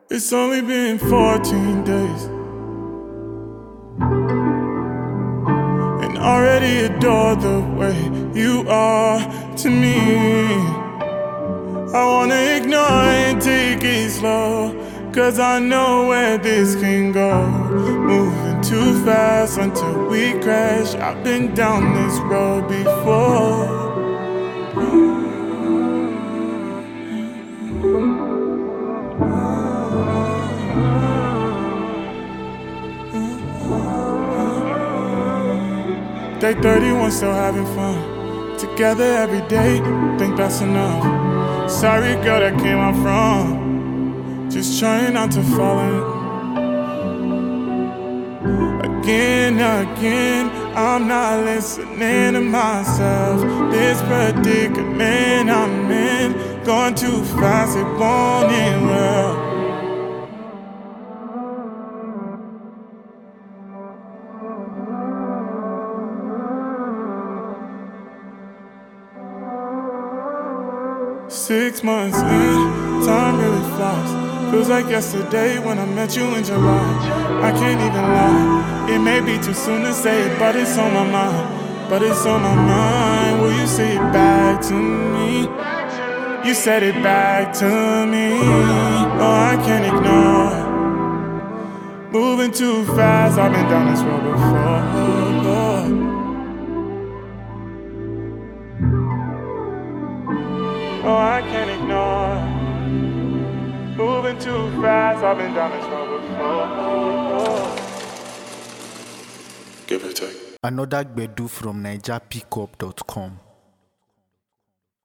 It's only been 14 days and already adore the way you are to me. I wanna ignore and take it slow, 'cause I know where this can go. Moving too fast until we crash. I've been down this road before. Day 31, still having fun. Together every day, think that's enough. Sorry girl, that came out from just trying not to fall in. Again, I'm not listening to myself. This predicament I'm in, going too fast, it won't end well. Six months in, time really flies. Feels like yesterday when I met you in July. I can't even lie, it may be too soon to say it, but it's on my mind. But it's on my mind. Will you say it back to me? You said it back to me. Oh, I can't ignore. Moving too fast, I've been down this road before. Oh, I can't ignore. Moving too fast, I've been down this road before. Give or take. Another Gbedu from NigerPickup.com.